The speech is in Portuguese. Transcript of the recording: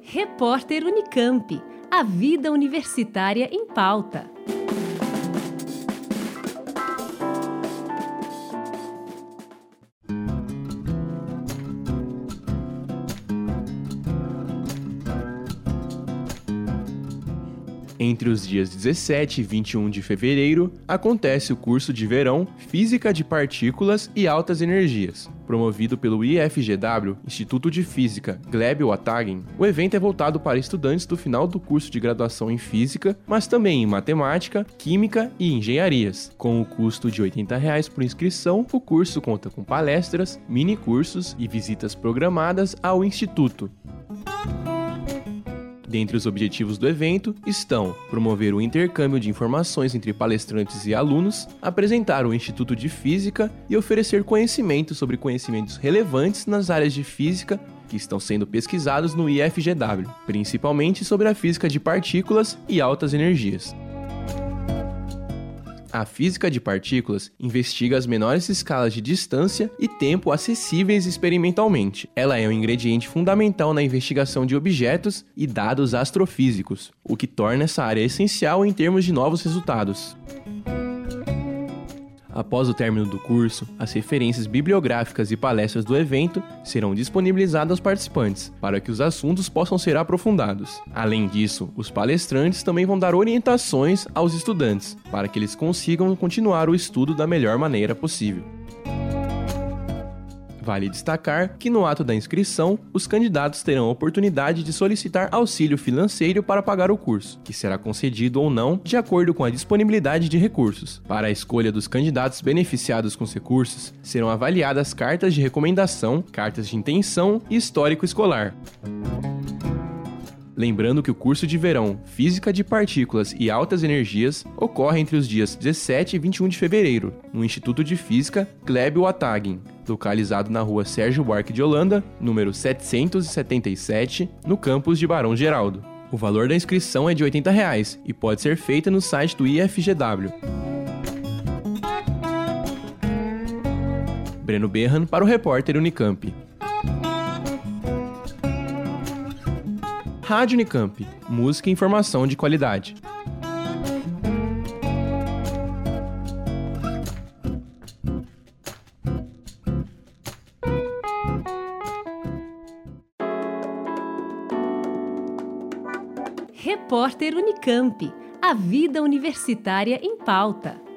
Repórter Unicamp. A vida universitária em pauta. Entre os dias 17 e 21 de fevereiro, acontece o curso de verão Física de Partículas e Altas Energias. Promovido pelo IFGW, Instituto de Física Gleb Watagen, o evento é voltado para estudantes do final do curso de graduação em Física, mas também em Matemática, Química e Engenharias. Com o custo de R$ 80 por inscrição, o curso conta com palestras, mini-cursos e visitas programadas ao Instituto. Dentre os objetivos do evento estão promover o intercâmbio de informações entre palestrantes e alunos, apresentar o Instituto de Física e oferecer conhecimento sobre conhecimentos relevantes nas áreas de física que estão sendo pesquisados no IFGW, principalmente sobre a física de partículas e altas energias. A física de partículas investiga as menores escalas de distância e tempo acessíveis experimentalmente. Ela é um ingrediente fundamental na investigação de objetos e dados astrofísicos, o que torna essa área essencial em termos de novos resultados. Após o término do curso, as referências bibliográficas e palestras do evento serão disponibilizadas aos participantes, para que os assuntos possam ser aprofundados. Além disso, os palestrantes também vão dar orientações aos estudantes, para que eles consigam continuar o estudo da melhor maneira possível. Vale destacar que no ato da inscrição, os candidatos terão a oportunidade de solicitar auxílio financeiro para pagar o curso, que será concedido ou não de acordo com a disponibilidade de recursos. Para a escolha dos candidatos beneficiados com os recursos, serão avaliadas cartas de recomendação, cartas de intenção e histórico escolar. Lembrando que o curso de verão Física de Partículas e Altas Energias ocorre entre os dias 17 e 21 de fevereiro, no Instituto de Física Gleb Watagen, localizado na rua Sérgio Buarque de Holanda, número 777, no campus de Barão Geraldo. O valor da inscrição é de R$ 80 e pode ser feita no site do IFGW. Breno Berran para o Repórter Unicamp. Rádio Unicamp, música e informação de qualidade. Repórter Unicamp. A vida universitária em pauta.